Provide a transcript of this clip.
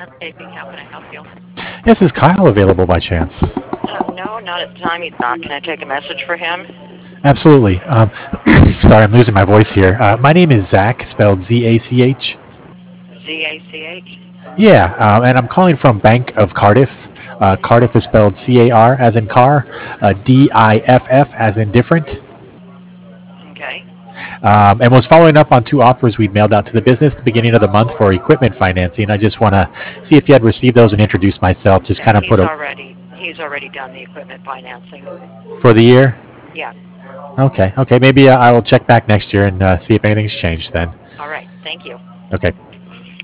Landscaping, how can I help you? Yes, is Kyle available by chance? No, not at the time. He's not. Can I take a message for him? Absolutely. Sorry, I'm losing my voice here. My name is Zach, spelled Zach. Z-A-C-H? Yeah, and I'm calling from Bank of Cardiff. Cardiff is spelled CAR as in car, DIFF as in different, Okay. and was following up on two offers we'd mailed out to the business at the beginning of the month for equipment financing. I just want to see if you had received those and introduce myself. Just And kind of put a he's already done the equipment financing. for the year. Yeah. Okay, okay. Maybe I will check back next year and see if anything's changed then. All right. Thank you. Okay.